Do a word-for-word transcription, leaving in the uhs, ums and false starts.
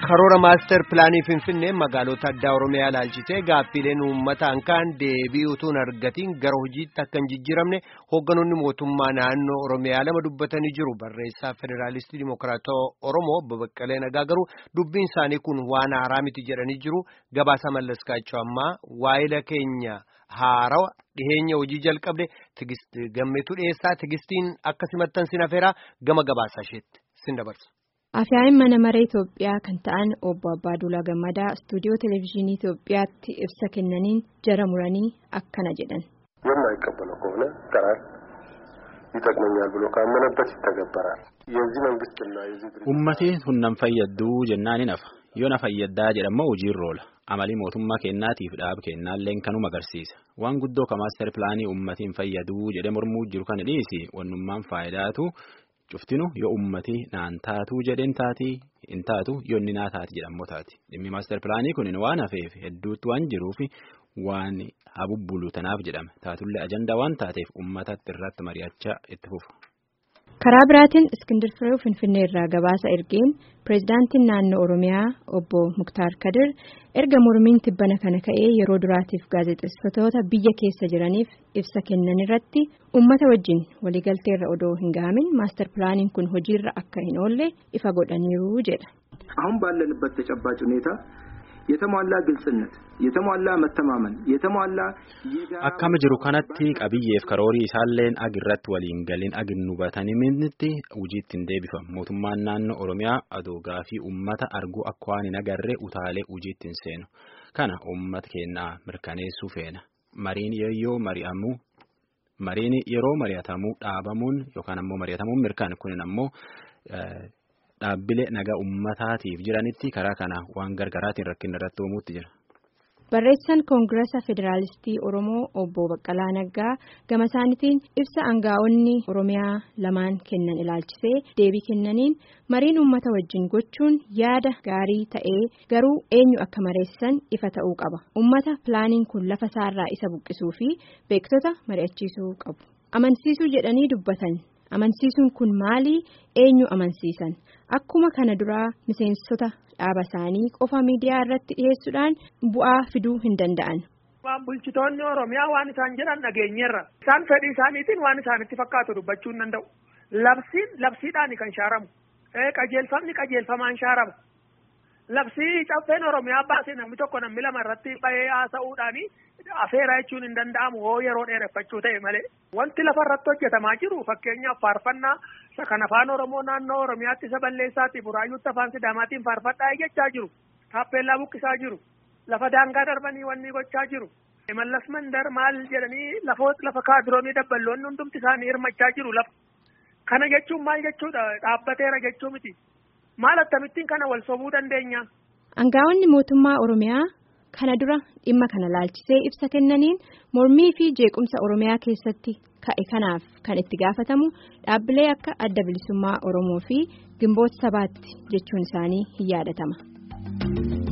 karoora maaster pilaanii Finfinnee magaalota addaa Oromiyaa ilaalchitee gaaffileen uummataan kaan deebii utuu hin argatiin gara hojiitti akka hin jijjiiramne hoogganoonni mootummaa naannoo Oromiyaa lama dubbatanii jiru. Barreessaa Federaalistii Dimokiraatawaa Oromoo Obbo Baqqalee Nagaa garuu dubbiin isaanii kun waan haaraa miti jedhanii jiru. Gabaasa Mallaskaachoo ammaa waa'ila keenya haarawa dhiheenya hojii jalqabde Tigist Gammeetu dhiyeessaa. Tigistiin akka simattan sin afeeraa gama gabaasaa isheetti sin dabarsa. Afyaa'in mana maree Itoophiyaa kan ta'an obbo Abbaaduulaa Gammadaa istuudiyoo televezyiinii Itoophiyaatti ibsa kennaniin jara muranii akkana jedhan. የማይቀበለው ከሆነ ቀራል ይጠቅመኛል ብሎ ካመነበት ይተገበራል። የዚህ መንግስትና የዚህ ድርጅት ኡmmati hunnan fayyaddu jennaani nafa yoo na fayyaddaa jedhamoo hojiin roola amalii mootummaa kennaatiif dhaab kennaalleen kanuma agarsiisa waan guddoo ka maaster pilaanii ummatiin fayyaduu jedhe mormuu jiru kan dhiisi wannummaan faayidaatu cuftinu yoo ummati naan taatu jedhen taati in taatu yoo inni naa taati jedhamoo taati dhimmi maaster pilaanii kun waan hafeef hedduutti waan jiruufi waan habubbulu tanaaf jedhame taatullee ajandaa waan taateef ummatatti irratti mari'achaa itti fufu. Karaa biraatiin Iskindir Firoo Finfinnee irraa gabaasa ergeen pireezidaantiin naannoo Oromiyaa obbo Muktaar Kadir erga mormiin tibbana kana ka'ee yeroo duraatiif gaazexeessitoota biyya keessa jiraniif ibsa kennan irratti ummata wajjin waliigalteerra odoo hin gahamin maaster pilaaniin kun hojiirra akka hin oolle ifa godhaniiru jedha. አሁን ባለንበት ተጨባጭ ሁኔታ የተሟላ ግልጽነት የተሟላ መተማመን የተሟላ akkam jiru kanatti qabiyyeef karoorii isaalleen agirratti waliin galiin aginnu bataniminti hojiitti hin deebifamu mootummaan naannoo Oromiyaa adoogaa fi ummata arguu akka waan hin agarree utaalee hojiitti hin seenu kana ummata keenyaa mirkaneessuu feena mariin yoo mari'amu mariin yeroo mari'atamu dhaabamuun yookaan ammoo mari'atamuun mirkaan kunin ammoo dhaabbilee nagaa ummataatiif jiranitti karaa kana waan gargaraatiin rakkinni irratti uumuutti jira. Barreessaan Koongirasa Federaalistii Oromoo obbo Baqqalaa Naggaa gama isaaniitiin ibsa aangaa'onni Oromiyaa lamaan kennan ilaalchisee deebii kennaniin mariin uummata wajjin gochuun yaada gaarii ta'ee garuu eenyu akka mareessan ifa ta'uu qaba. Uummata pilaaniin kun lafa isaarraa isa buqqisuu fi beektota mari'achiisuu qabu. Amansiisuu jedhanii dubbatan. Amansiisuun kun maali? Eenyu amansiisan? Akkuma kana duraa miseensota dhaaba isaanii qofa miidiyaa irratti dhiyeessuudhaan bu'aa fiduu hin danda'an. Waan bulchitoonni Oromiyaa waan isaan jedhan dhageenyeerra. Isaan fedhii isaaniitiin waan isaanitti fakkaatu dubbachuu hin danda'u. Labsiin labsiidhaan kan shaaramu. Qajeelfamni qajeelfamaan shaarama. Labsii caffeen Oromiyaa baasee namni tokko namni lama irratti ba'ee haasa'uudhaan afeeraa jechuun hin danda'amu hoo yeroo dheereffachuu ta'e malee. Wanti lafa irratti hojjetamaa jiru fakkeenyaaf faarfannaa kan afaan Oromoo naannoo Oromiyaatti isa balleessaatti buraayyuutti afaan Sidaamaatiin faarfadhaa jechaa jiru. Taappeellaa buqqisaa jiru. Lafa daangaa darbanii wanni gochaa jiru. Mallas mandar maal jedhanii lafoota lafa kaadiroonii dabballoonni hundumti isaanii hirmachaa jiru lafa. Kana jechuun maal jechuudha dhaabbateera jechuu miti. Maal akkamittiin kana wal sobuu dandeenya? Aangaa'onni mootummaa Oromiyaa kana dura dhimma kana laalchisee ibsa kennaniin mormii fi jeequmsa Oromiyaa keessatti ka'e kanaaf kan itti gaafatamu dhaabbilee akka adda bilisummaa Oromoo fi Gimboota Sabaatti jechuun isaanii hin yaadatama.